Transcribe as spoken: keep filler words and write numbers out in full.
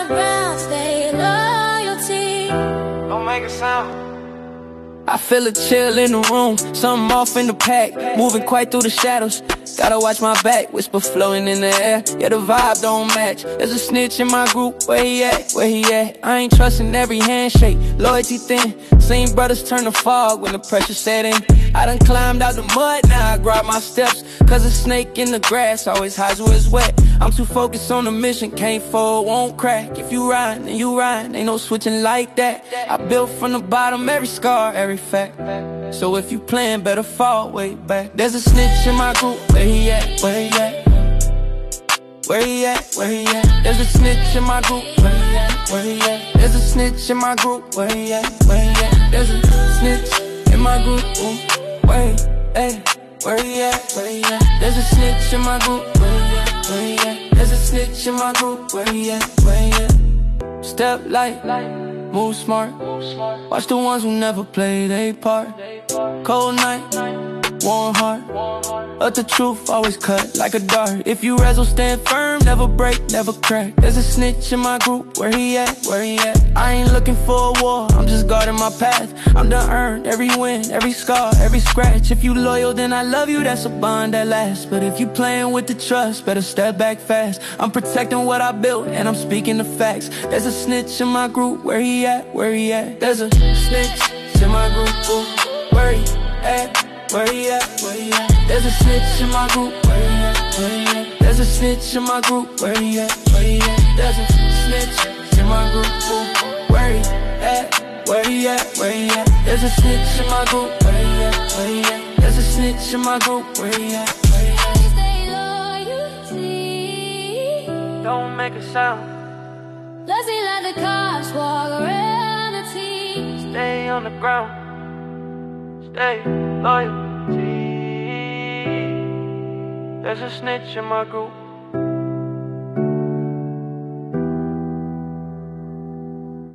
ground, stay loyalty. Don't make a sound. I feel a chill in the room, something off in the pack, moving quite through the shadows. Gotta watch my back, whisper flowing in the air. Yeah, the vibe don't match. There's a snitch in my group, where he at, where he at? I ain't trusting every handshake, loyalty thin. Seen brothers turn to fog when the pressure set in. I done climbed out the mud, now I grab my steps. Cause a snake in the grass always hides where it's wet. I'm too focused on the mission, can't fold, won't crack. If you ride, then you ride, ain't no switching like that. I built from the bottom, every scar, every fact. So if you playing, better fall way back. There's a snitch in my group, where he at, where he at? Where he at, where he at? There's a snitch in my group, where he at, where he at? There's a snitch in my group, where he at, where he at? There's a snitch in my group, ooh, where he, ay, where he at, where he at? There's a snitch in my group, where he at, where he at? There's a snitch in my group, where he at, where he at? Step light, move smart, watch the ones who never play their part. Cold night, warm heart, but the truth always cut like a dart. If you razzle, stand firm, never break, never crack. There's a snitch in my group, where he at, where he at? I ain't looking for a war, I'm just guarding my path. I'm done earned every win, every scar, every scratch. If you loyal, then I love you, that's a bond that lasts. But if you playing with the trust, better step back fast. I'm protecting what I built, and I'm speaking the facts. There's a snitch in my group, where he at, where he at? There's a snitch in my group, ooh, where he at? Where he at, where he at? There's a snitch in my group, where he at, where he at? There's a snitch in my group, where he at, where he at? There's a snitch in my group, ooh, where he at, where he at, where he at? There's a snitch in my group, where he at, where he at? There's a snitch in my group, where he at, where he at? Stay loyalty. Don't make a sound. Let's see like the cops walk around the team. Stay on the ground. Stay loyalty. There's a snitch in my group.